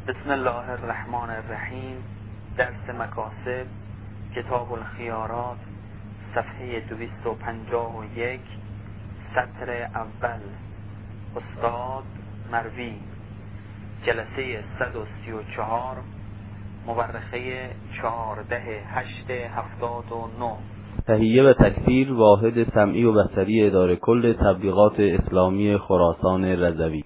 بسم الله الرحمن الرحیم. درس مکاسب، کتاب الخیارات، صفحه 251، سطر اول. استاد مروی، جلسه 134، مورخه 14/8/79. تهیه و تکثیر واحد سمعی و بصری اداره کل تبلیغات اسلامی خراسان رضوی.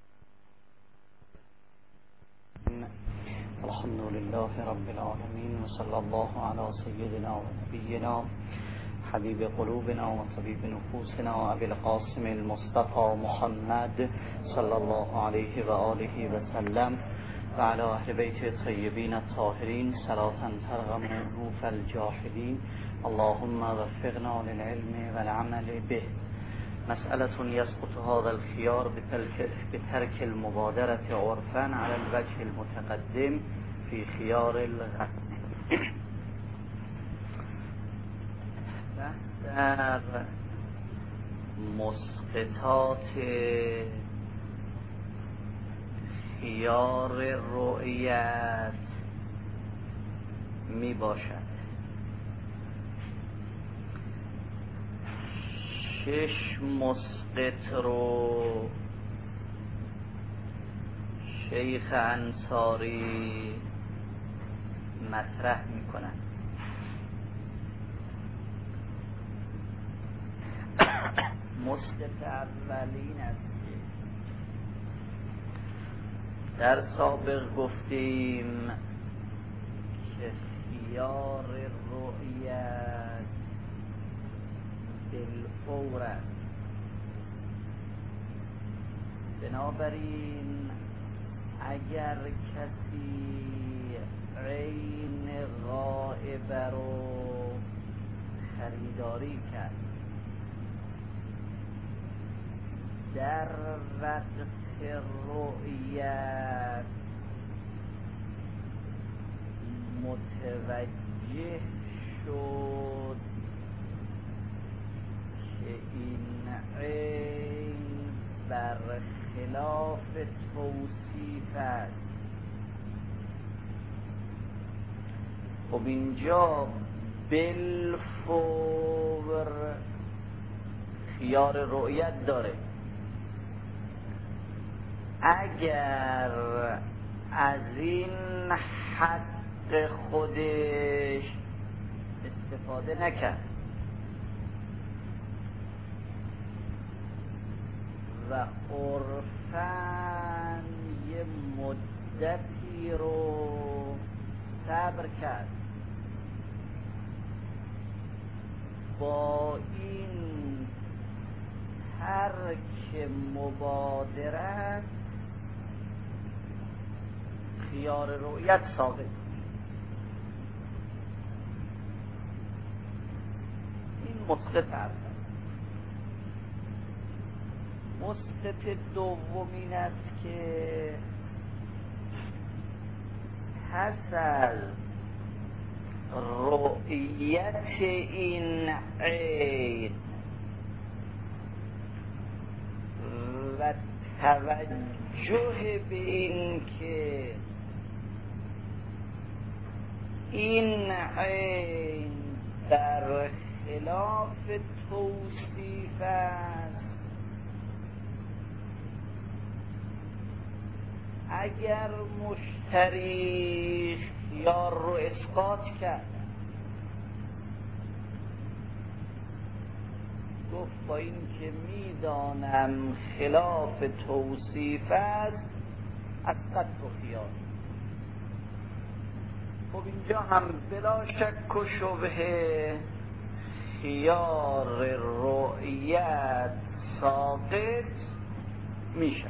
الحمد لله رب العالمین و صلی الله علی سیدنا و نبینا حبیب قلوبنا و طبیب نفوسنا و ابی القاسم المصطفى محمد صلی الله علیه و آله و سلم و علی اهل بیت الطیبین الطاهرین صلاة ترغم عنوف الجاحدین. اللهم وفقنا للعلم والعمل به. مسألة يسقط هذا الخيار بترك المبادرة عرفا على الوجه المتقدم في خيار الغسل. در مسقطات خيار رؤیت می باشد. 6 مسقط رو شیخ انصاری مطرح میکنن. مسقط اولین است که در سابق گفتیم که خیار رؤیت بالفور است. بنابراین اگر کسی عین غائب رو خریداری کرد در وقت رؤیت متوجه شد که این عین برخلاف توصیف است، خب اینجا بالفور خیار رؤیت داره. اگر از این حق خودش استفاده نکرد و عرفاً یه مدتی رو صبر کرد، با این ترک مبادرت خیار رؤیت ثابت. این مسقط اول. مسقط دومین است که پس از رؤیت این عین و توجه به این که این عین در خلاف توصیف است، اگر مشتری خیار رو اسقاط کرد، گفت با این که میدانم خلاف توصیف است اسقط و خیار، خب اینجا هم بلا شک و شبهه خیار رؤیت ساقط میشه.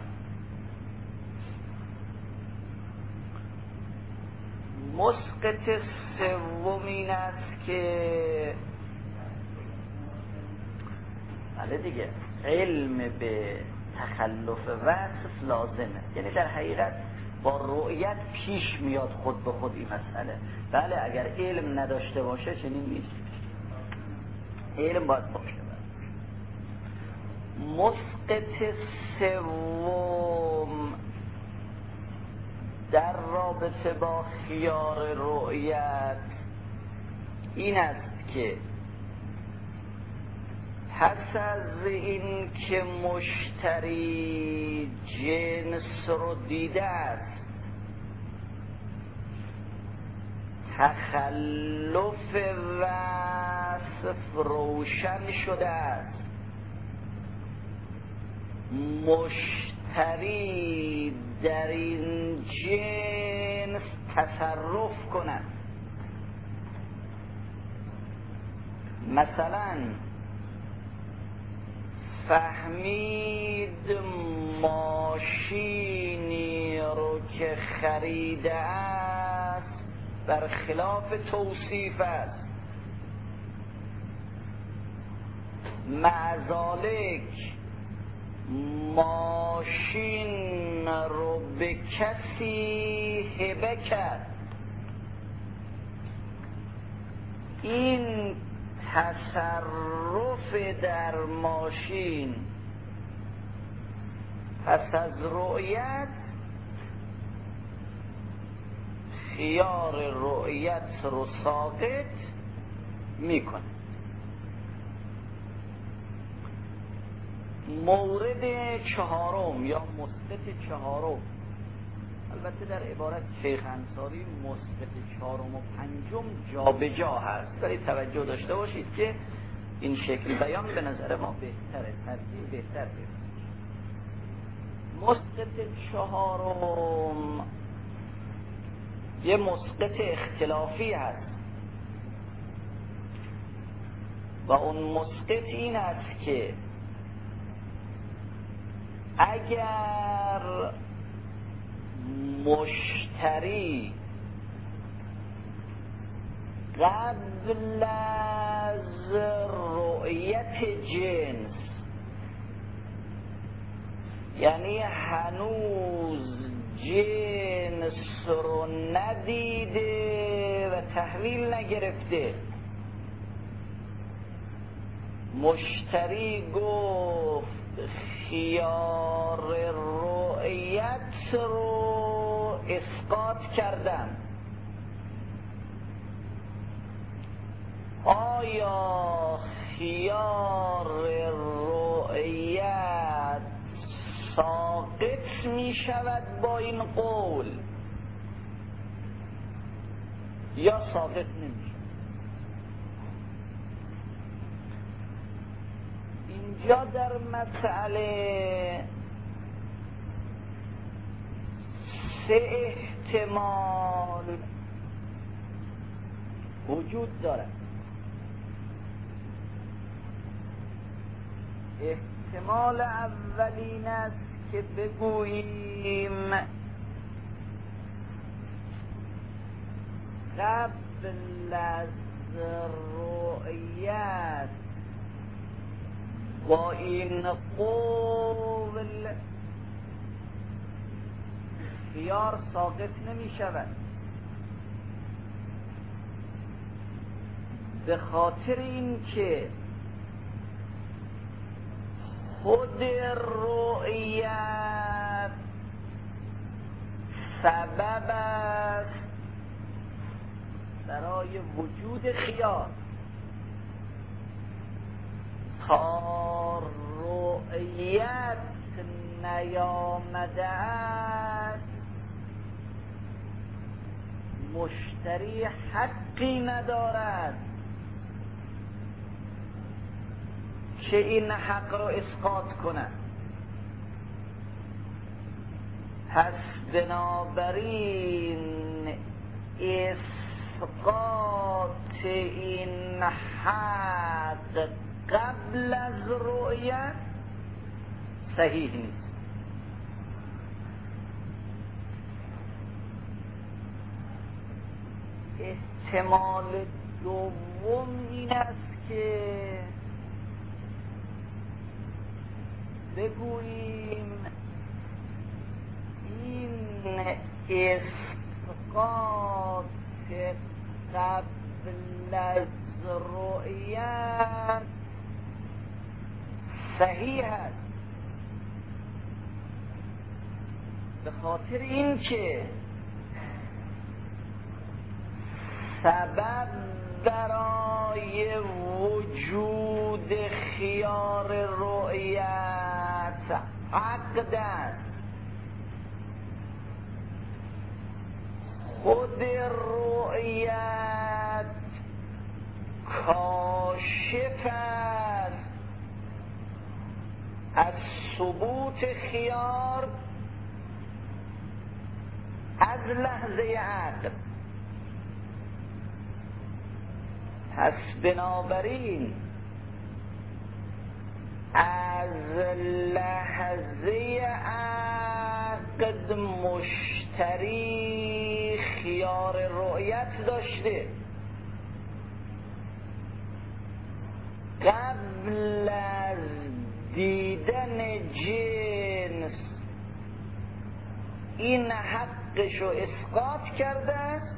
مسقط سومین است که بله دیگه علم به تخلف وصف لازمه، یعنی در حقیقت با رؤیت پیش میاد خود به خود این مسئله. بله اگر علم نداشته باشه چنین نیست، علم باید باشه. مسقط سوم در رابطه با خیار رؤیت این است که پس از این که مشتری جنس رو دیده است، تخلف وصف روشن شده است، مشتری در این جنس تصرف کند. مثلا فهمید ماشینی رو که خریده است برخلاف توصیف است، معذالک ماشین رو به کسی هبه کرد. این تصرف در ماشین پس از رؤیت خیار رؤیت رو ساقط میکنه. مورد چهارم یا مثبت چهارم، البته در عبارت شیخ انصاری مثبت چهارم و پنجم جا به جا هست، ولی توجه داشته باشید که این شکل بیان به نظر ما بهتره، ترتیب بهتر بشه. مثبت چهارم یه مثبت اختلافی هست و اون مثبت این است که اگر مشتری قبل از رؤیت جنس، یعنی هنوز جنس رو ندیده و تحویل نگرفته، مشتری گفت خیار رؤیت رو اسقاط کردم، آیا خیار رؤیت ساقط می شود با این قول یا ساقط نمی شود؟ اینجا در مسئله سه احتمال وجود دارد. احتمال اولین است که بگوییم قبل از رؤیت با این قول خیار ساقط نمی شود، به خاطر این که خود رؤیت سبب است برای وجود خیار. تا رؤیت نیامده است مشتری حقی ندارد که این حق رو اسقاط کند. پس بنابراین اسقاط این حق قبل از رؤیت صحیح نیست. احتمال دوم این است که بگوییم این اسقاط قبل از رؤیت صحیح است، به خاطر این که سبب برای وجود خیار رؤیت عقد است. خود رؤیت کاشف است از ثبوت خیار از لحظه عقد. پس بنابراین از لحظه عقد مشتری خیار رؤیت داشته. قبل از دیدن جنس این حقشو اسقاط کرده است،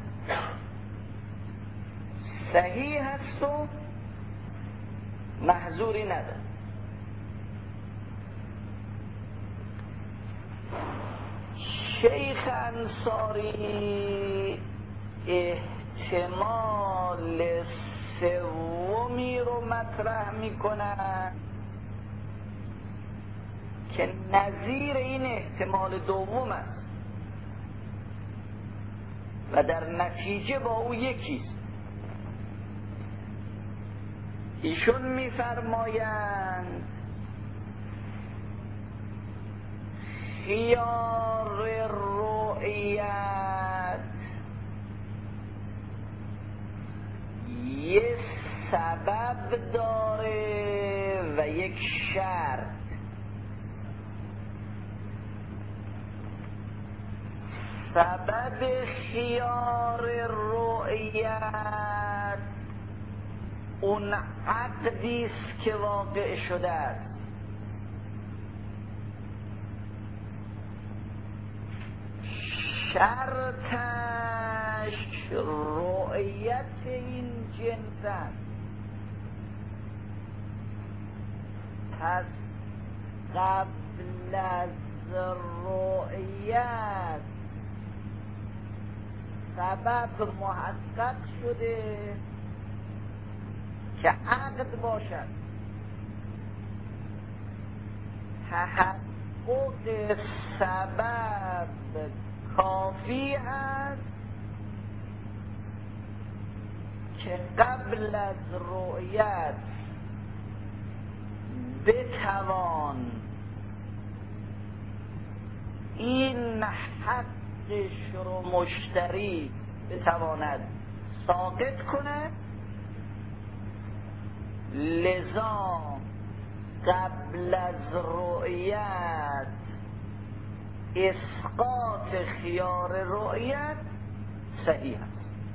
صحیح هست و محظوری نداره. شیخ انصاری احتمال سومی رو مطرح میکنن که نظیر این احتمال دوم است و در نتیجه با او یکیست. ایشون میفرمایند خیار رؤیت یه سبب داره و یک شرط. سبب خیار رؤیت اون عقدی است که واقع شده است. شرطش رؤیت این جنس است. پس قبل از رؤیت سبب محقق شده که عقد باشد. تحقق سبب کافی است که قبل از رؤیت بتوان این حقش رو مشتری بتواند ساقط کنه. لذا قبل از رؤیت اسقاط خیار رؤیت صحیح است.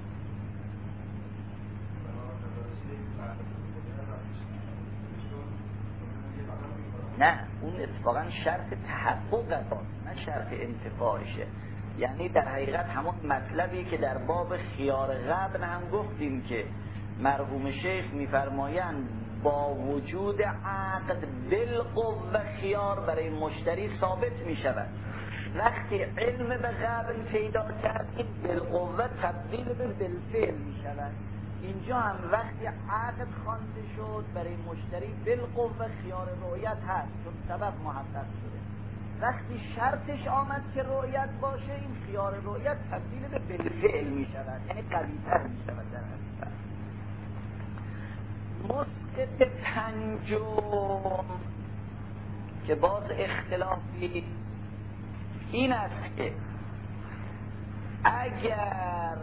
نه، اون اتفاقا شرط تحقق است، نه شرط انتفاعشه. یعنی در حقیقت همون مطلبی که در باب خیار قبل هم گفتیم که مرحوم شیخ میفرمایند با وجود عقد بالقوه خیار برای مشتری ثابت می شود. وقتی علم به قبل پیدا کردیم بالقوه تبدیل به بالفعل می شود. اینجا هم وقتی عقد خوانده شد برای مشتری بالقوه خیار رؤیت هست چون سبب محقق شده. وقتی شرطش آمد که رؤیت باشه این خیار رؤیت تبدیل به بالفعل می شود، یعنی قوی‌تر می شود. در حقیقت مسقط پنجم که باز اختلافی این است که اگر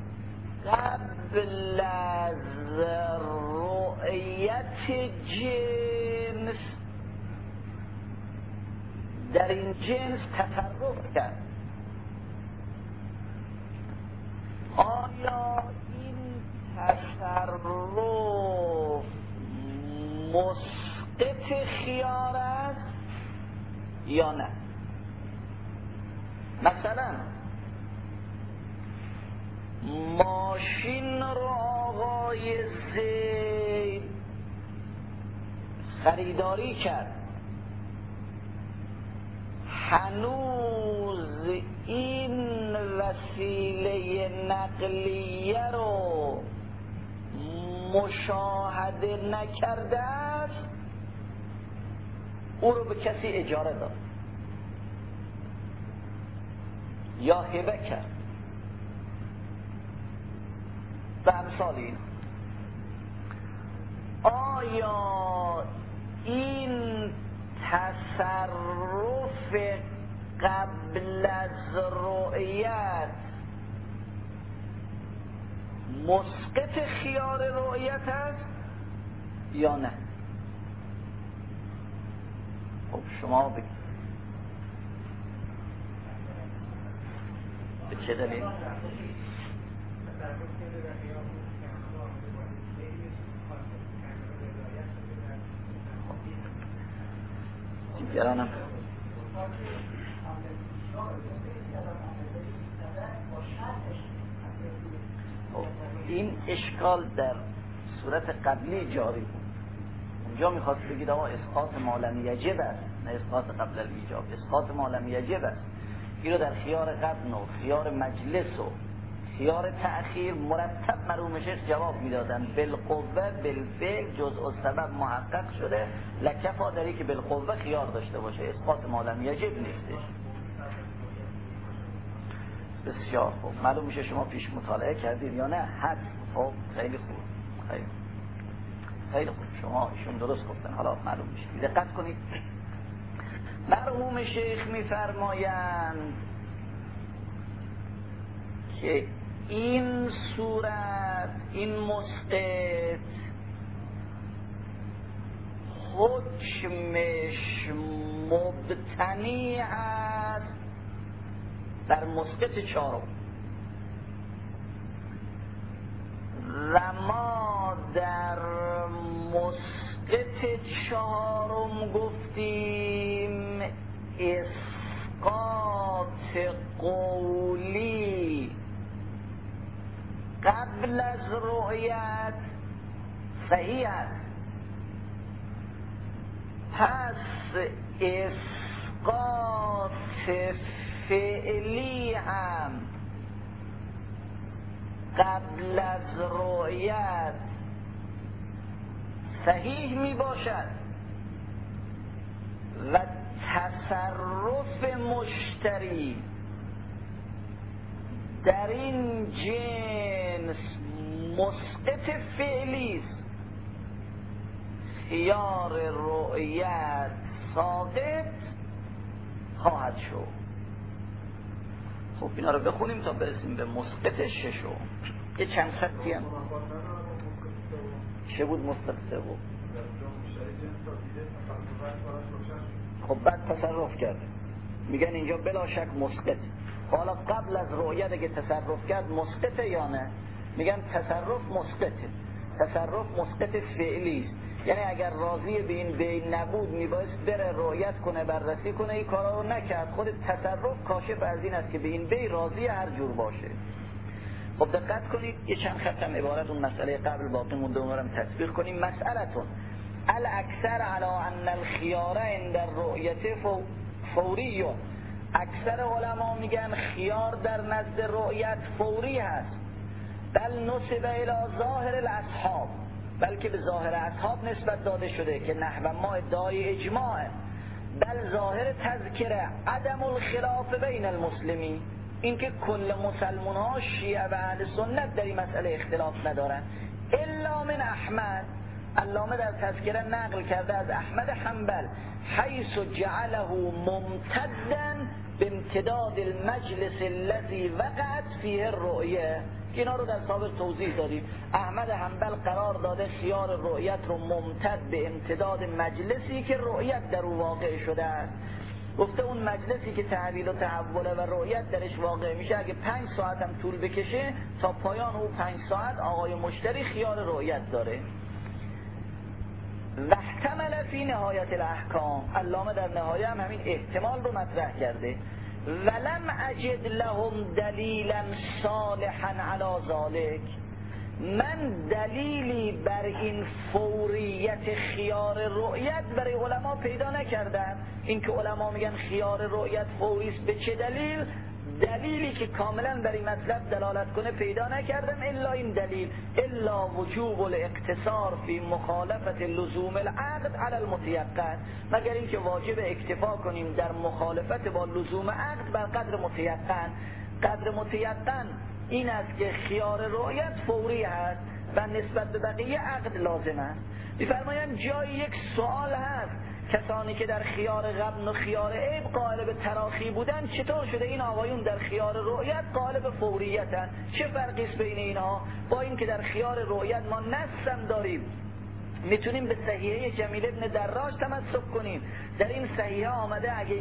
قبل از رؤیت جنس در این جنس تصرف کرد، آیا این تصرف مسقط خیار است یا نه؟ مثلا ماشین رو آقای زید خریداری کرد، هنوز این وسیله مسئله نقلیه رو مشاهده نکرده است او رو به کسی اجاره داد یا هبه کرد و امثال این. آیا این تصرف قبل از رؤیت مسقط خیار رؤیت است یا نه؟ خب شما بگید به چه دلیل؟ دیگرانم این اشکال در صورت قبلی جاری بود. اونجا میخواست بگید آقا اسقاط ما لم یجب است، نه اسقاط قبل الایجاب. اسقاط ما لم یجب است. این رو در خیار قبل و خیار مجلس و خیار تأخیر مرتب مرحوم شیخ جواب میدادن. بالقوه بالفعل جزء السبب محقق شده، لکفا داری که بالقوه خیار داشته باشه، اسقاط ما لم یجب نیستش. بسیار خوب، معلوم میشه شما پیش مطالعه کردید یا نه؟ حد. خب خیلی خوب، خیلی خوب، شما ایشون درست گفتن. حالا معلوم میشه. دقت کنید، مرحوم شیخ میفرمایند که این صورت، این مسقط حکمش مبتنی است در مسقط چهارم و ما در مسقط چهارم گفتیم اسقاط قولی قبل از رؤیت صحیح است. پس اسقاط فعلی هم قبل از رؤیت صحیح می باشد و تصرف مشتری در این جنس مسقط فعلی است. خیار رؤیت ساقط خواهد شد. خب اینا رو بخونیم تا برسیم به مسقط ششم. یه چند خطی هم چه بود مسقط سوم؟ خب بعد تصرف کرده، میگن اینجا بلا شک مسقط. حالا قبل از رؤیت اگه تصرف کرد مسقطه یا نه؟ میگن تصرف مسقطه. تصرف مسقط فعلی است، یعنی اگر راضی به این بین نبود میبایست بره رؤیت کنه، بررسی کنه، این کارا رو نکرد. خود تصرف کاشف از این است که به این بین راضی هر جور باشه. خب دقت کنید، یه چند خط هم عبارت اون مسئله قبل باقی مونده، اونها رو تطبیق کنیم. مسئلتون الاکثر علی ان الخیار عند الرؤیت فوری. اکثر علما میگن خیار در نزد رؤیت فوری هست. بل نسب الی ظاهر الاصحاب، بلکه به ظاهر اصحاب نسبت داده شده که نحو ما ادعای اجماع. بل ظاهر تذکره عدم الخلاف بین المسلمین، اینکه کل مسلمان ها شیعه و اهل سنت در این مسئله اختلاف ندارن. الا من احمد، علامه در تذکره نقل کرده از احمد حنبل، حیث جعله ممتدا بامتداد المجلس الذي وقعت فیه الرؤیه. اینا رو در سابق توضیح دادیم. احمد حنبل قرار داده خیار رؤیت رو ممتد به امتداد مجلسی که رؤیت در او واقع شده است. گفته اون مجلسی که تحویل و تحوله و رؤیت درش واقع میشه، اگه 5 ساعت هم طول بکشه تا پایان او 5 ساعت آقای مشتری خیار رؤیت داره. و احتمل فی نهایت الاحکام، علامه در نهایه هم همین احتمال رو مطرح کرده. ولم اجد لهم دلیلا صالحا علی ذلک، من دلیلی بر این فوریت خیار رؤیت برای علما پیدا نکردم. این که علما میگن خیار رؤیت فوری است، به چه دلیل؟ دلیلی که کاملا بر این مطلب دلالت کنه پیدا نکردم الا این دلیل، الا وجوب الاقتصار فی مخالفت لزوم العقد علی المتیقن، مگر اینکه واجب اکتفا کنیم در مخالفت با لزوم عقد بر قدر متیقن. قدر متیقن این است که خیار رؤیت فوری هست و نسبت به بقیه عقد لازم است. می‌فرمایند جای یک سوال هست، کسانی که در خیار غبن و خیار عیب قائل به تراخی بودن چطور شده این آقایون در خیار رؤیت قائل به فوریتن؟ چه فرقی است بین اینها؟ با این که در خیار رؤیت ما نصم داریم، میتونیم به صحیحه جمیل ابن دراج تمسک کنیم. در این صحیحه آمده اگه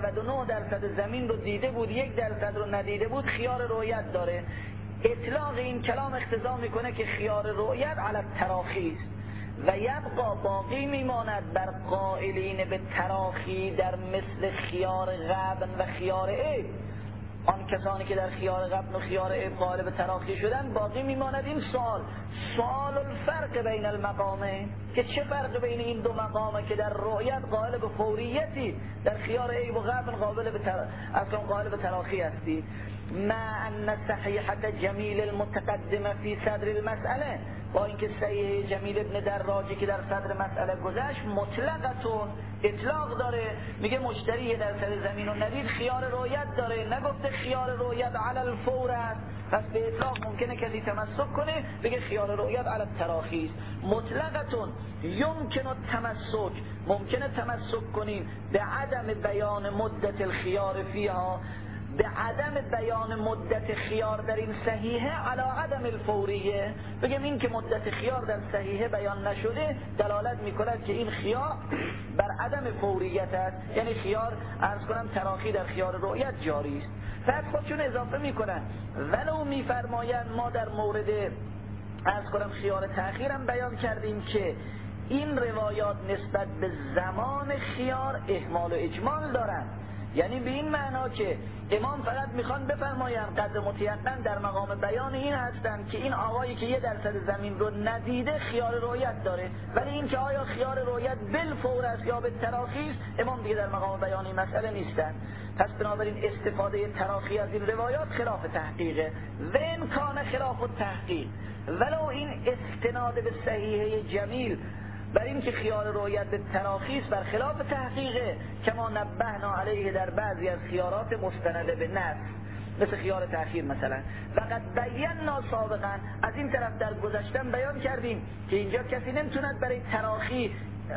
99% زمین رو دیده بود 1% رو ندیده بود خیار رؤیت داره. اطلاق این کلام اقتضا میکنه که خیار رؤیت علی التراخی است و یبقا باقی میماند بر قائلین به تراخی در مثل خیار غبن و خیار عیب. آن کسانی که در خیار غبن و خیار عیب قائل به تراخی شدن باقی میماند این سوال الفرق بین المقامه، که چه فرق بین این دو مقامه که در رؤیت قائل به فوریتی، در خیار عیب و غبن قائل به تراخی هستی. مع ان صحیحة جمیل المتقدمه فی صدر المسئله، با اینکه صحیح جمیل ابن دراجی که در صدر مسئله گذشت مطلقتون اطلاق داره، میگه مشتری در سر زمین و ندید خیار رؤیت داره، نگفته خیار رؤیت علی الفور است. پس به اطلاق ممکنه کسی تمسک کنه بگه خیار رؤیت علی التراخی است. مطلقتون یمکن التمسک، ممکنه تمسک کنیم به عدم بیان مدت الخیار فیها، به عدم بیان مدت خیار در این صحیحه علی عدم الفوریه، بگم این که مدت خیار در صحیحه بیان نشده دلالت میکند که این خیار بر عدم فوریت است، یعنی خیار عرض کنم تراخی در خیار رؤیت جاری است. بعد خودشون اضافه میکنن ولو میفرمایند ما در مورد عرض کنم خیار تأخیر هم بیان کردیم که این روایات نسبت به زمان خیار احمال و اجمال دارن، یعنی به این معنا که امام فقط میخوان بفرمایند قدر متیقن در مقام بیان این هستند که این آقایی که 1% زمین رو ندیده خیار رؤیت داره، ولی این که آیا خیار رؤیت بالفور است یا به تراخی است امام دیگه در مقام بیان این مسئله نیستن. پس بنابراین استفاده تراخی از این روایات خلاف تحقیقه و امکان خلاف التحقیق، ولو این استناد به صحیحه جمیل بر این که خیار رؤیت به تراخی است بر خلاف تحقیقه، کما نبهنا علیه در بعضی از خیارات مستنده به نص مثل خیار تأخیر مثلا. فقط بینا سابقا از این طرف در گذشتن بیان کردیم که اینجا کسی نمیتوند برای تراخی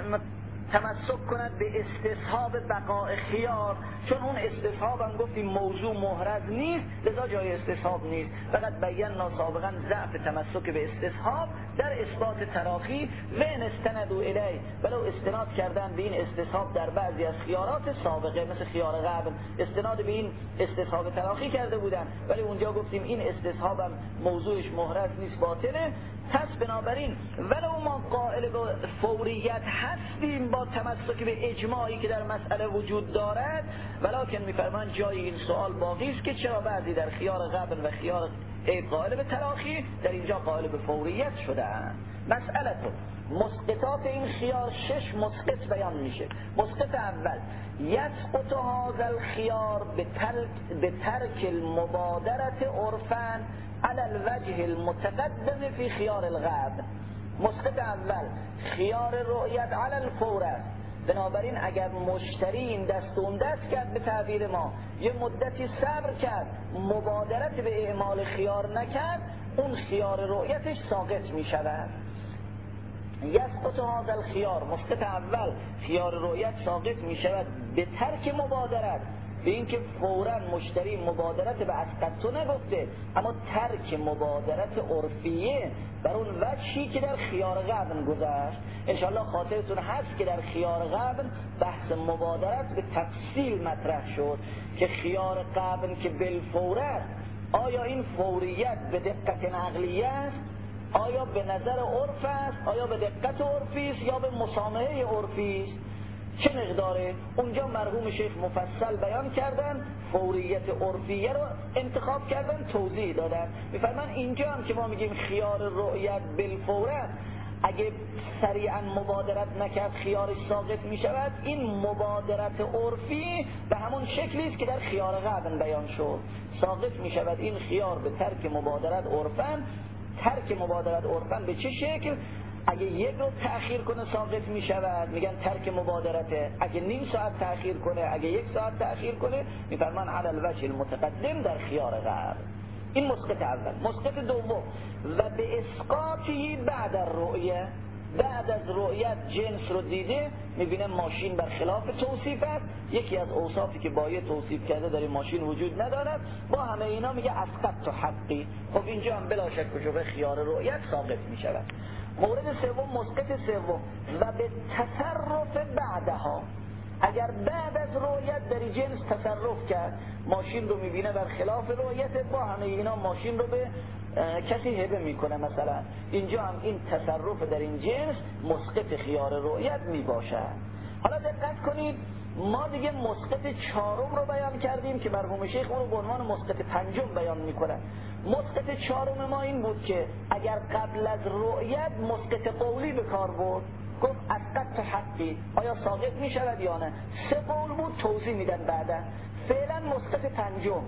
تمسک کند به استصحاب بقاء خیار، چون اون استصحاب هم گفتیم موضوع محرز نیست لذا جای استصحاب نیست. فقط بینا سابقا ضعف تمسک به استصحاب در اثبات تراخی و ان استندوا الیه، ولو استناد کردن به این استصحاب در بعضی از خیارات سابقه مثل خیار غبن استناد به این استصحاب تراخی کرده بودن، ولی اونجا گفتیم این استصحاب هم موضوعش محرز نیست باطله. پس بنابراین ولو ما قائل به فوریت هستیم با تمسک به اجماعی که در مسئله وجود دارد، ولکن میفرمان جای این سوال باقی است که چرا بعضی در خیار غبن و خیار عیب قائل به تراخی در اینجا قائل به فوریت شده‌اند. مسئله تو مسقطات این خیار 6 مسقط بیان میشه. مسقط اول یسقط هذا الخیار به ترک المبادرت عرفاً على الوجه المتقدم فی خیار الغبن. مسقط اول خیار رؤیت علی الفور است، بنابراین اگر مشتری این دست اون دست کرد به تعبیر ما یه مدتی صبر کرد مبادرت به اعمال خیار نکرد، اون خیار رؤیتش ساقط می شود. یسقط هذا الخیار، مسقط اول خیار رؤیت ساقط می شود به ترک مبادرت، به اینکه فوراً مشتری مبادرت به اسقطو نگفته اما ترک مبادرت عرفیه بر اون وجهی که در خیار غبن گذشت. انشاءالله خاطرتون هست که در خیار غبن بحث مبادرت به تفصیل مطرح شد که خیار غبن که بالفور است آیا این فوریت به دقت نقلیه است، آیا به نظر عرف است، آیا به دقت عرفی است یا به مسامحه عرفی است، چه مقداره؟ اونجا مرحوم شیخ مفصل بیان کردن، فوریت عرفیه رو انتخاب کردن، توضیح دادن. میفرمان اینجا هم که ما میگیم خیار رؤیت بالفور است، اگه سریعا مبادرت نکرد خیارش ساقط می شود. این مبادرت عرفی به همون شکلی است که در خیار قبل بیان شد، ساقط می شود این خیار به ترک مبادرت عرفاً. ترک مبادرت عرفاً به چه شکل؟ اگه یک روز تأخیر کنه ساقط می شود، میگن ترک مبادرته. اگه نیم ساعت تأخیر کنه، اگه یک ساعت تأخیر کنه، میفرمان علی الوجه المتقدم در خیار قبل. این مسقط اول. مسقط دوم، و به اسقاطی بعد الرؤیه، بعد از رؤیت جنس رو دیده، میبینه ماشین برخلاف توصیف است، یکی از اوصافی که باید توصیف کرده در این ماشین وجود ندارد، با همه اینا میگه اسقطت حقی. خب اینجا هم بلا شک و شبهه خیار رؤیت ساقط میشود. مورد سوم، مسقط سوم، و به تصرف بعدها، اگر بعد از رؤیت در جنس تصرف کرد، ماشین رو میبینه برخلاف رؤیت، با همه اینا ماشین رو به کسی هبه میکنه مثلا، اینجا هم این تصرف در این جنس مسقط خیار رؤیت میباشد. حالا دقت کنید، ما دیگه مسقط چهارم رو بیان کردیم که مرحوم شیخ اون رو به عنوان مسقط پنجم بیان میکنه. مسقط چهارم ما این بود که اگر قبل از رؤیت مسقط قولی به کار برد، گفت اسقطت حقی، آیا ساقط میشود یا نه؟ سه قول بود، توضیح میدن بعدا. فعلا مسقط پنجم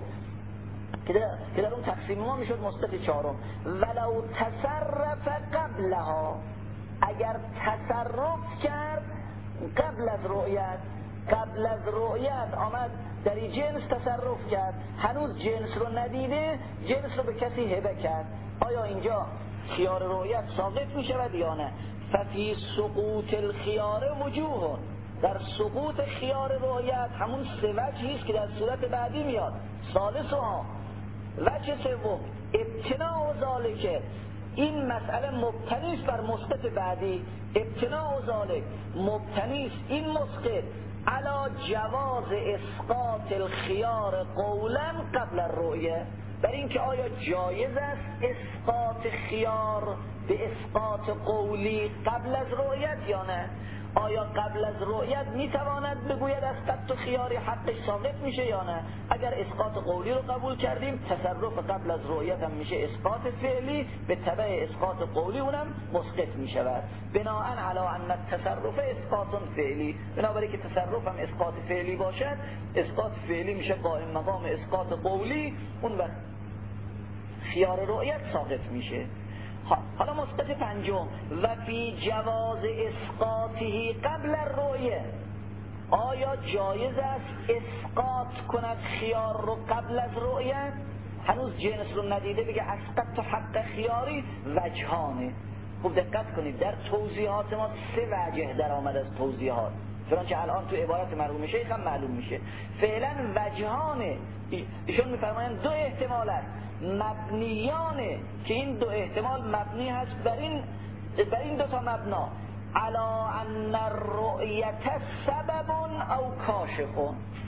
که در اون تقسیم ما میشد مسقط چهارم، ولو تصرف قبلها، اگر تصرف کرد قبل از رؤیت، قبل از رؤیت آمد در این جنس تصرف کرد، هنوز جنس رو ندیده، جنس رو به کسی هبه کرد، آیا اینجا خیار رؤیت ساقط میشود یا نه؟ ففی سقوط الخیار وجوه، در سقوط خیار رؤیت همون سه وجهی است که در صورت بعدی میاد. ثالثها، وجه سوم، ابتناء ذالک، این مسئله مبتنی است بر مسقط بعدی. ابتناء ذالک، مبتنی است این مسقط علی جواز اسقاط الخیار قولا قبل الرؤیه، بر این که آیا جایز است اسقاط خیار به اسقاط قولی قبل از رؤیت یا نه؟ آیا قبل از رؤیت میتواند بگوید اسقطت خیاری حقش ساقط میشه یا نه؟ اگر اسقاط قولی رو قبول کردیم، تصرف قبل از رؤیت هم میشه اسقاط فعلی، به تبع اسقاط قولی اونم مسقط میشود. بناءً علی ان التصرف اسقاط فعلی، بنابراین که تصرف هم اسقاط فعلی باشد، اسقاط فعلی میشه قائم مقام اسقاط قولی، اون وقت خیار رؤیت ساقط میشه. حالا مسقط پنجم، و فی جواز اسقاطه قبل الرؤیه، آیا جایز است اسقاط کند خیار رو قبل از رؤیت؟ هنوز جنس رو ندیده بگه اسقطت حق خیاری؟ وجهانه. خوب دقت کنید، در توضیحات ما سه وجه در آمد از توضیحات، چنانچه الان تو عبارت مرحوم شیخ هم معلوم میشه. فعلا وجهانه، ایشون میفرمایند دو احتمال است، مبنیانه که این دو احتمال مبنی هست بر این دو تا مبنا، علا ان الرؤیت سبب او کاشف،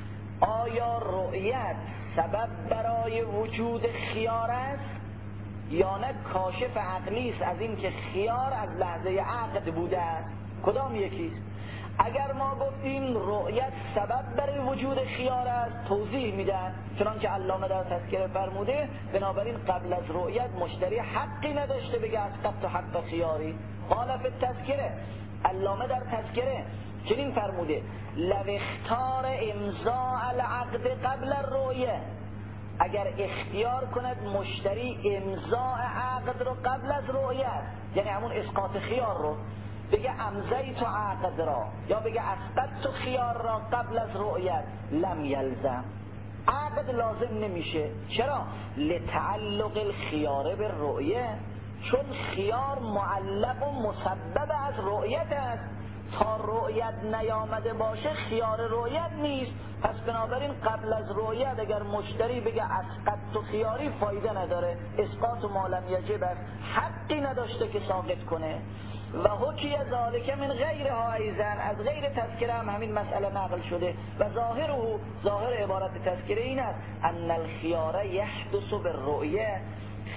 آیا رؤیت سبب برای وجود خیار است یا نه کاشف عقلی است از این که خیار از لحظه عقد بوده است؟ کدام یکیست؟ اگر ما گفتیم رؤیت سبب برای وجود خیار است، توضیح میدن، چنانکه علامه در تذکره فرموده، بنابراین قبل از رؤیت مشتری حقی نداشته بگه اسقطت حق خیاری. قال فی التذکره، علامه در تذکره چنین فرموده، لو اختار امضاء العقد قبل الرؤیه، اگر اختیار کند مشتری امضاء عقد رو قبل از رؤیت، یعنی همون اسقاط خیار رو، بگه امضیت عقد را یا بگه اسقطت خیار را قبل از رؤیت، لم یلزم، عقد لازم نمیشه. چرا؟ لتعلق الخیار بالرؤیه، چون خیار معلق و مسبب از رؤیت است، تا رؤیت نیامده باشه خیار رؤیت نیست. پس بنابراین قبل از رؤیت اگر مشتری بگه اسقطت خیاری فایده نداره، اسقاط ما لم یجب است، حقی نداشته که ساقط کنه. و حکی ذالک من غیرها ایزن، از غیر تذکره هم همین مسئله نقل شده. و ظاهر عبارت تذکره این است ان الخیار یحدث بالرؤیه،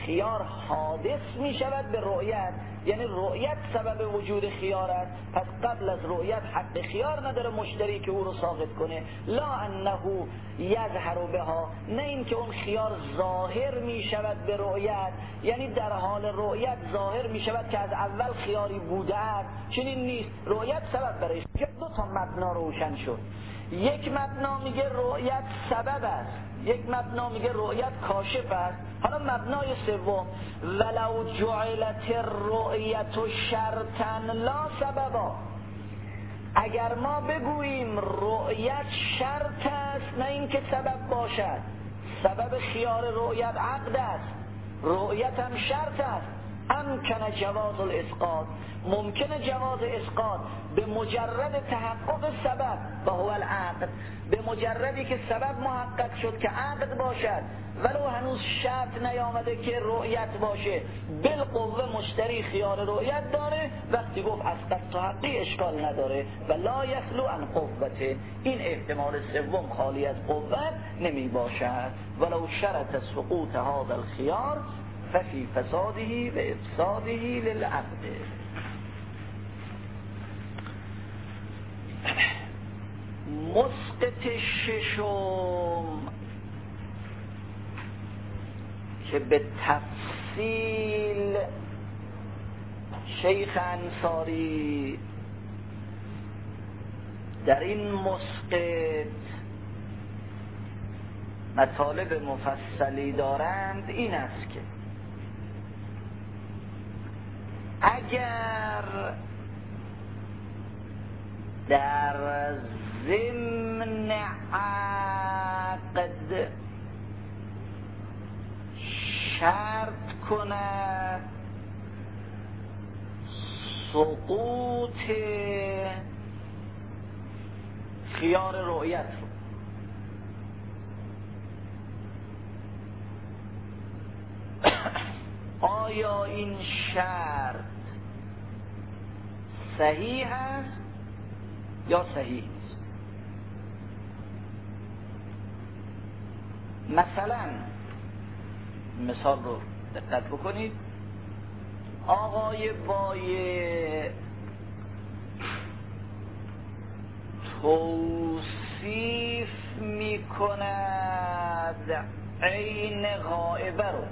خیار حادث می شود به رؤیت، یعنی رؤیت سبب وجود خیار است، پس قبل از رؤیت حق خیار نداره مشتری که او رو ساقط کنه. لا انه یظهر بها، نه این که اون خیار ظاهر می شود به رؤیت، یعنی در حال رؤیت ظاهر می شود که از اول خیاری بوده است، چنین نیست. رؤیت سبب برایش. دو تا مبنا روشن شد. یک مبنا میگه رؤیت سبب است، یک مبنا میگه رؤیت کاشف است. حالا مبنای سوم، ولو جعلت الرؤیت شرطا لا سببا، اگر ما بگوییم رؤیت شرط است نه اینکه سبب باشد، سبب خیار رؤیت عقد است، رؤیت هم شرط است، امکن جواز الاسقاط، ممکنه جواز اسقاط به مجرد تحقق سبب و هو العقد، به مجردی که سبب محقق شد که عقد باشد، ولو هنوز شرط نیامده که رؤیت باشه، بالقوه مشتری خیار رؤیت داره، وقتی گفت اسقط حقی اشکال نداره و لا یخلو عن قوته، این احتمال سوم خالی از قوت نمی باشد. ولو شرط سقوط هذا الخيار ففي فساده و افساده للعقد. مسقط ششم که به تفصیل شیخ انصاری در این مسقط مطالب مفصلی دارند، این است که اگر در ضمن عقد شرط کند سقوط خیار رؤیت رو، آیا این شرط صحیح است یا صحیح نیست؟ مثلا مثال رو دقت بکنید، آقای بای توصیف می کند عین غائبه رو،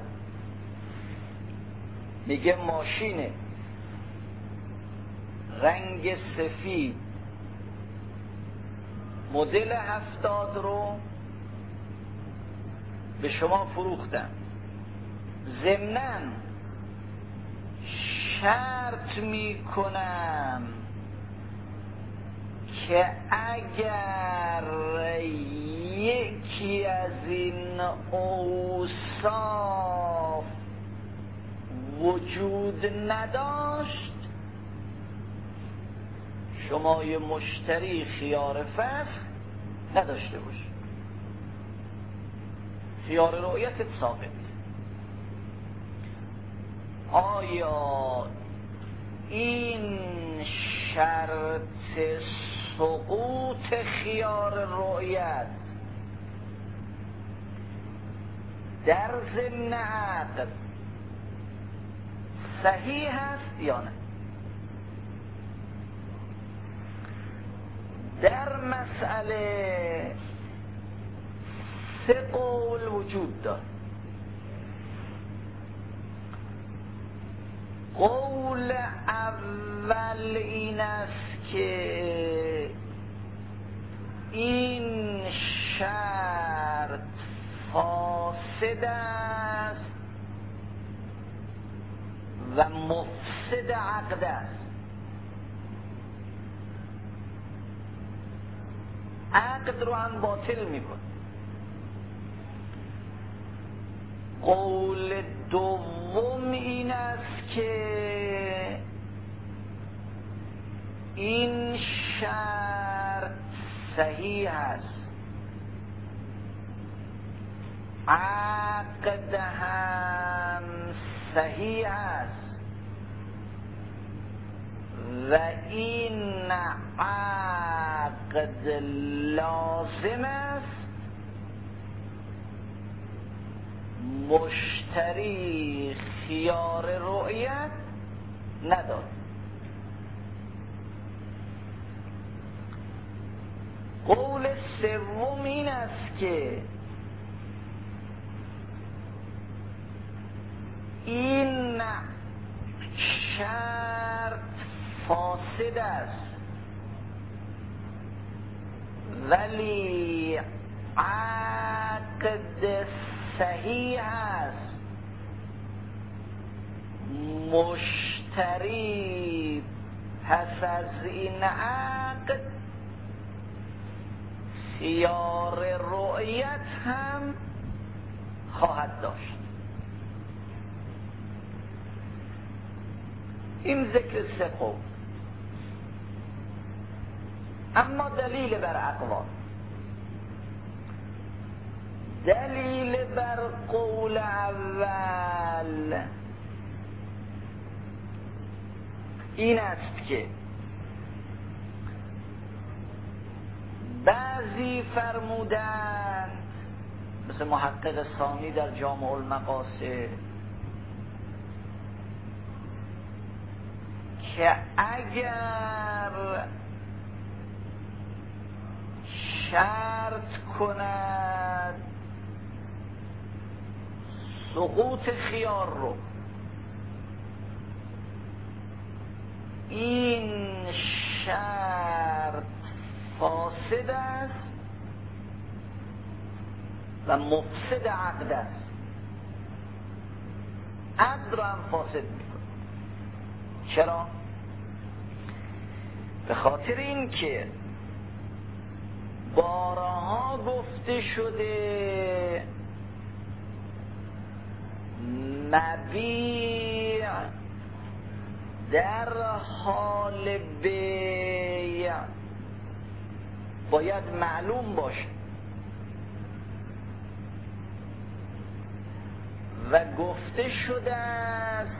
میگه ماشین رنگ سفید مدل 70 رو به شما فروختم، ضمناً شرط می کنم که اگر یکی از این اوصاف وجود نداشت، شما یه مشتری خیار فسخ نداشته باشید، خیار رؤیت ثابت. آیا این شرط سقوط خیار رؤیت در ضمن عقد صحیح هست یا نه؟ در مسئله سه قول وجود دارد. قول اول این است که این شرط فاسد است و مفسد عقد است، عقد رو هم باطل میکنه. قول دوم این است که این شرط صحیح است، عقد هم صحیح است و این عقد لازم است مشتری خیار رؤیت نداد. قول سوم این است که این شرط فاسد است ولی عقد صحیح است. مشتری پس از این عقد خیار رؤیت هم خواهد داشت. این ذکر سه قول. اما دلیل بر اقوال، دلیل بر قول اول این است که بعضی فرمودند مثل محقق ثانی در جامع المقاصد که اگر شرط کند سقوط خیار رو، این شرط فاسد است و مفسد عقد است. عقد رو هم فاسد میکنه. چرا؟ به خاطر این که بارها گفته شده مبیع در حال بیع باید معلوم باشه و گفته شده است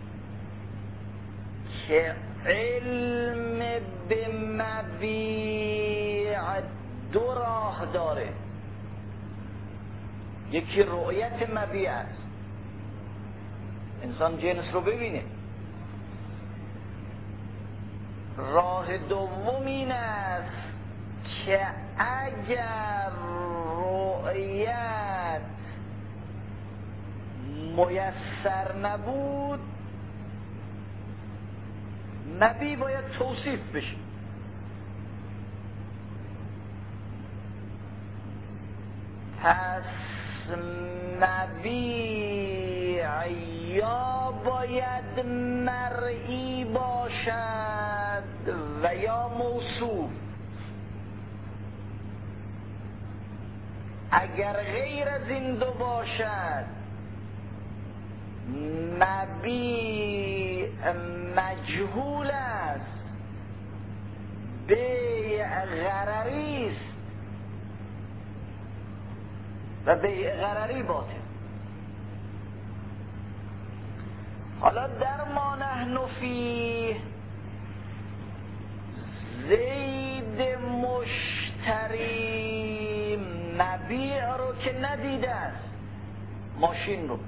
که علم به مبیع دو راه داره. یکی رؤیت مبیع است، انسان جنس رو ببینه. راه دوم این است که اگر رؤیت میسر نبود مبیع باید توصیف بشه. پس مبیع یا باید مرئی باشد و یا موصوف. اگر غیر از این دو باشد مبیع مجهول است، بیع غرری است و بیع غرری باطل. حالا در ما نحن فیه زید مشتری مبیع رو که ندیده است، ماشین رو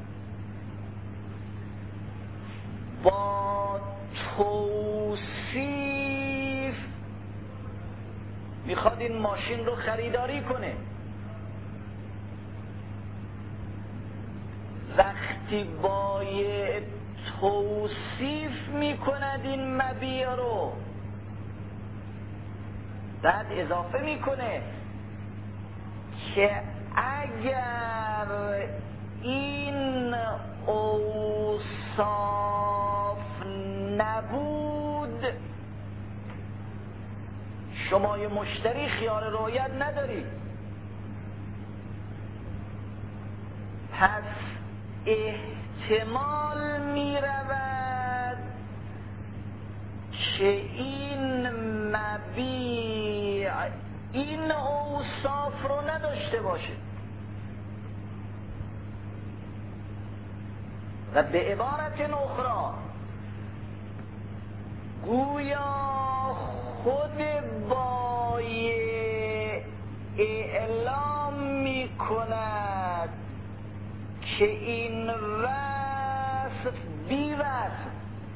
با توصیف میخواد این ماشین رو خریداری کنه. وقتی باید توصیف میکند این مبیع رو، بعد اضافه میکنه که اگر این اوصاف نبود شما یه مشتری خیار رؤیت نداری. پس احتمال می رود که این مبیع این اوصاف رو نداشته باشه و به عبارت اخرى گویا خود بایع اعلام می کند که این وصف بی وصف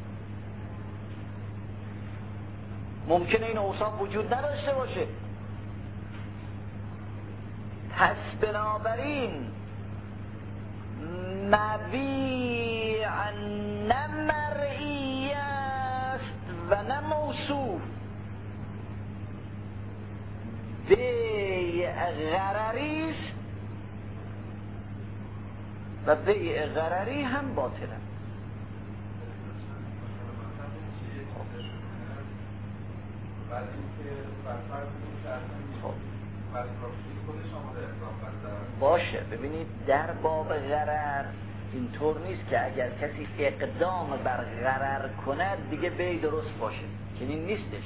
ممکنه این اوصاف وجود نداشته باشه. پس بنابراین مبیع نه مرئی است و نه موصوف، بیع غرری است و بیع غرری هم باطله. باشه، ببینید در باب غرر اینطور نیست که اگر کسی اقدام بر غرر کند دیگه بی درست باشه، چنین نیستش.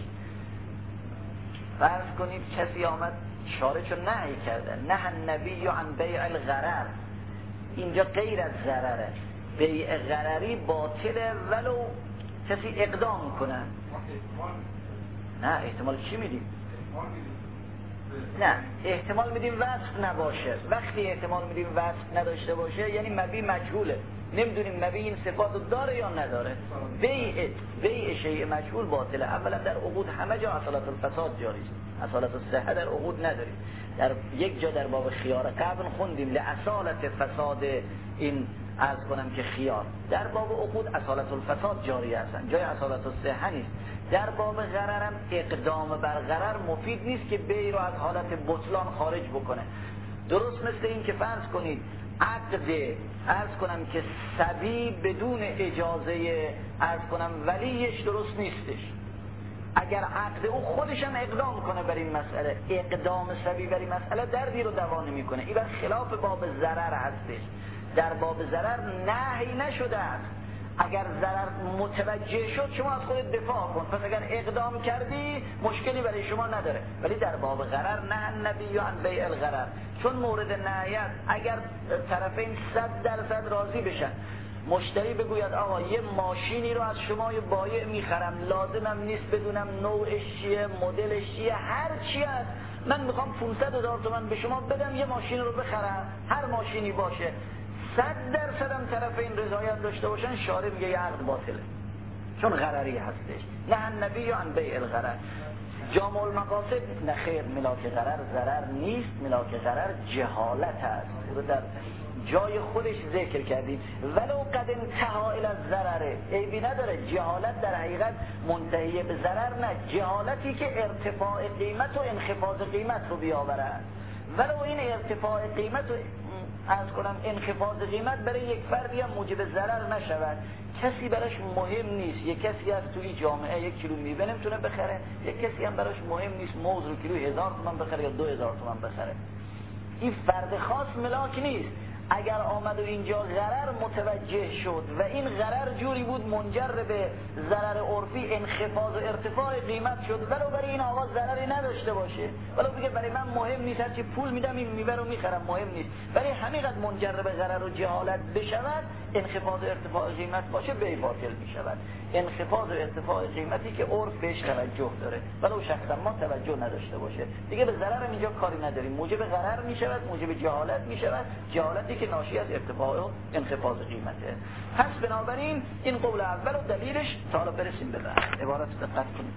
فرض کنید کسی آمد شارعشو نهی کرده، نه النبی عن بیع الغرر، اینجا غیر از ضرره، بیع غرری باطله ولو کسی اقدام کنه. نه احتمال چی میدیم؟ نه احتمال میدیم وصف نباشه. وقتی احتمال میدیم وصف نداشته باشه یعنی مبیع مجهوله، نمیدونیم مبیع این صفاتو داره یا نداره. بیع شیء مجهول باطله. اولا در عقود همه جا اصالت الفساد جاری است، اصالت الصحه در عقود نداریم. در یک جا در باب خیار قبل خوندیم لاصالت فساد این عرض کنم که خیار، در باب عقود اصالت الفساد جاری هستن، جای اصالت الصحه نیست. در باب غررم اقدام بر غرر مفید نیست که بی رو از حالت بطلان خارج بکنه. درست مثل این که فرض کنید عقد عرض کنم که صبی بدون اجازه عرض کنم ولیش درست نیستش. اگر عقد او خودش هم اقدام کنه بر این مسئله، اقدام صبی بر این مسئله دردی رو دوا نمی‌کنه. این خلاف باب ضرر هستش. در باب ضرر نهی نشده است. اگر ضرر متوجه شد شما از خودت دفاع کن، پس اگر اقدام کردی مشکلی برای شما نداره. ولی در باب غرر نه النبی عن بیع الغرر، چون مورد نهی است. اگر طرفین 100% راضی بشن، مشتری بگوید آقا یه ماشینی رو از شما یه بایع میخرم، لازمم نیست بدونم نوعش چیه، مدلش چیه، هر چی است، من میخوام 500,000 تومان به شما بدم یه ماشین رو بخرم، هر ماشینی باشه، 100% هم طرفین رضایت داشته باشن، شارع میگه یه عقد باطله، چون غرری هستش. نه النبی عن بیع الغرر. جامع المقاصد نه خیر، ملاک غرر ضرر نیست، ملاک غرر جهالت است. رو در جای خودش ذکر کردیم. ولو قد انتهى الى الضرر، عیبی نداره. جهالت در حقیقت منتهی به ضرر نه، جهالتی که ارتفاع قیمت و انخفاض قیمت رو بیاورد. ولو این ارتفاع قیمت و عرض کنم انخفاض قیمت برای یک فردی هم موجب ضرر نشود، کسی براش مهم نیست. یک کسی از توی جامعه 1 کیلو میوه نمیتونه بخره، یک کسی هم براش مهم نیست موز رو کیلو 1000 تومان بخره یا 2000 تومان بخره. این فرد خاص ملاک نیست. اگر آمد و اینجا غرر متوجه شد و این غرر جوری بود منجر به ضرر عرفی، انخفاض و ارتفاع قیمت شد، ولو برای این آقا ضرری نداشته باشه، ولو بگه برای من مهم نیست، هرچی پول میدم این میوه رو میخرم مهم نیست، ولی همینقدر منجر به غرر و جهالت بشود، انخفاض و ارتفاع قیمت باشه، بی باطل میشود. انخفاض و ارتفاع قیمتی که عرف بهش توجه داره، ولو شخصا ما توجه نداشته باشه، دیگه به ضرر اینجا کاری نداریم. موجب غرر میشود، موجب جهالت میشود، جهالتی که ناشی از ارتفاع و انخفاض قیمته. پس بنابراین این قول اول و دلیلش، تا برسیم به عبارت دقت کنیم.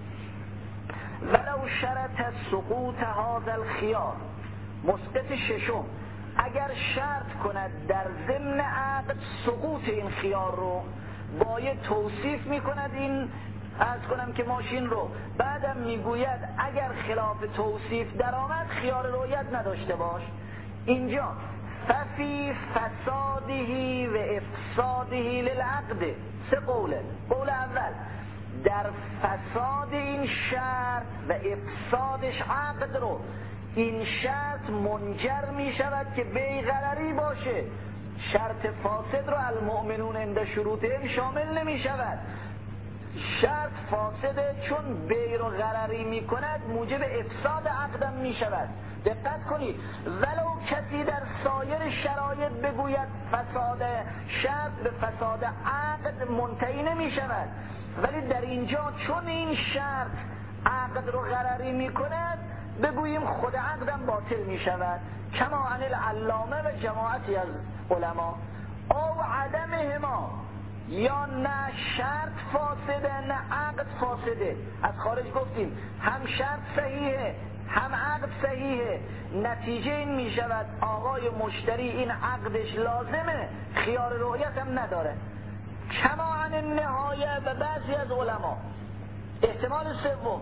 ولو شرط سقوط هذا الخيار، مسقط ششم، اگر شرط کند در ضمن عقد سقوط این خیار رو، باید توصیف میکند این عرض کنم که ماشین رو، بعدم میگوید اگر خلاف توصیف در آمد خیار رؤیت نداشته باش. اینجا ففی فساده و افساده للعقد، سه قوله. قول اول در فساد این شرط و افسادش عقد رو، این شرط منجر می شود که بی غرری باشه. شرط فاسد رو المؤمنون عند شروطهم شامل نمی شود. شرط فاسده چون بی رو غرری می کند موجب افساد عقدم می شود. دقت کنید، ولو کسی در سایر شرایط بگوید فساد شرط به فساد عقد منتهی نمی شود، ولی در اینجا چون این شرط عقد رو غرری می کند بگوییم خود عقدم باطل می شود. کما عن العلامه و جماعتی از علما، او عدمهما، یا نه شرط فاسده نه عقد فاسده. از خارج گفتیم هم شرط صحیحه هم عقد صحیحه، نتیجه این می شود آقای مشتری این عقدش لازمه، خیار رؤیت هم نداره. کما عن النهایه و بعضی از علما احتمال سوم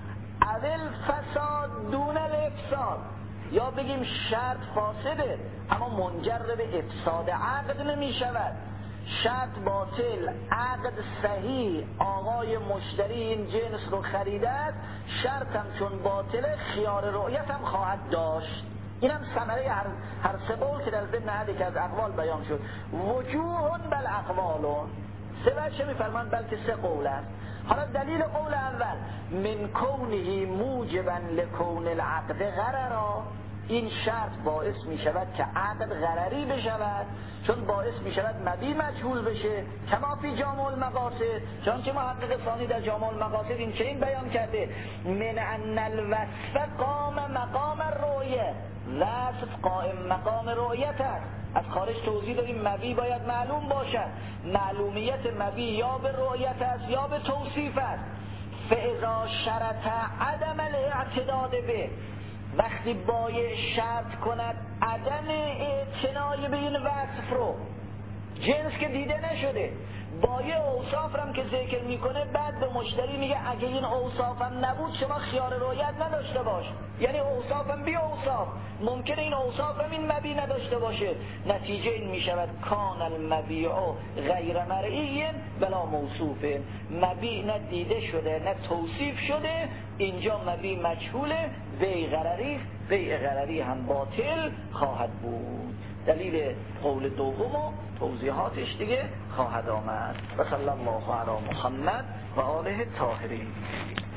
اول فساد دون الافساد، یا بگیم شرط فاسده اما منجر به افساد عقد نمی شود، شرط باطل عقد صحیح، آقای مشتری این جنس رو خریده است، شرط هم چون باطله خیار رؤیت هم خواهد داشت. این هم ثمره هر سه قول که در ضمن هر یک از اقوال بیان شد. وجوه بل اقوال، سه وجه میفرمان بلکه سه قول است. حالا دلیل قول اول من کونه موجبا لکون العقد غررا، این شرط باعث می شود که عقد غرری بشود، چون باعث می شود مبیع مجهول بشه، کما فی جامع المقاصد، چون که محقق ثانی در جامع المقاصد این چه این بیان کرده من ان الوصف قام مقام الرؤیه، وصف قائم مقام رؤیت است. از خارج توضیح داریم مبیع باید معلوم باشد، معلومیت مبیع یا به رؤیت است یا به توصیف است. فاذا شرط عدم الاعتداد به، وقتی بایع شرط کند عدم اعتنای به این وصف رو، جنس که دیده نشده، بایع اوصاف هم که ذکر میکنه بعد به مشتری میگه اگه این اوصاف هم نبود شما خیار رؤیت نداشته باش، یعنی اوصاف هم بی اوصاف، ممکنه این اوصاف هم این مبیع نداشته باشه، نتیجه این میشود کان المبیع غیر مرئی بلا موصوف، مبیع نه دیده شده نه توصیف شده، اینجا مبیع مجهوله، بیع غرری، بیع غرری هم باطل خواهد بود. دلیل قول دوم و توضیحاتش دیگه خواهد آمد. و صلی الله علی محمد و آله الطاهرین.